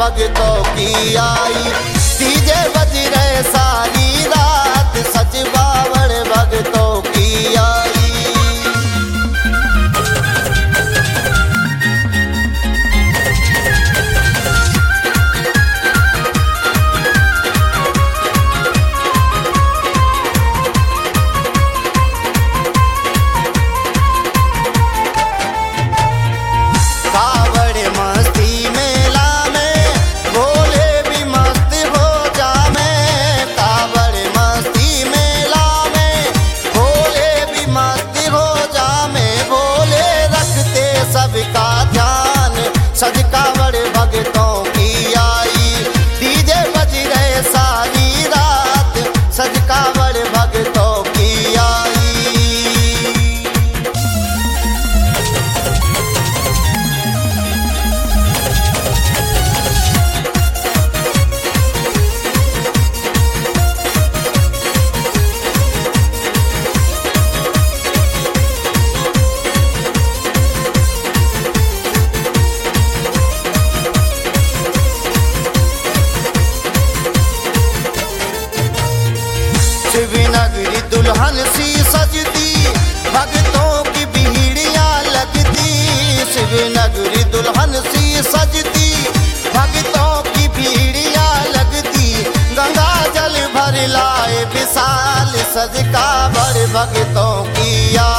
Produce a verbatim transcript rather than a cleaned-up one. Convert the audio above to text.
भगतों की आई। डीजे बज रहे सारी रात सज बावड़ भगतों की आई। सज कावड़ भगतों की आई। डीजे बज रहे सारी रात सज कावड़ भगतों की आई। शिवनगरी दुल्हन सी सजती भगतों की भीड़ियां लगती। शिवनगरी दुल्हन सी सजती भगतों की भीड़ियां लगती। गंगा जल भर लाए विशाल सज कावड़ भगतों की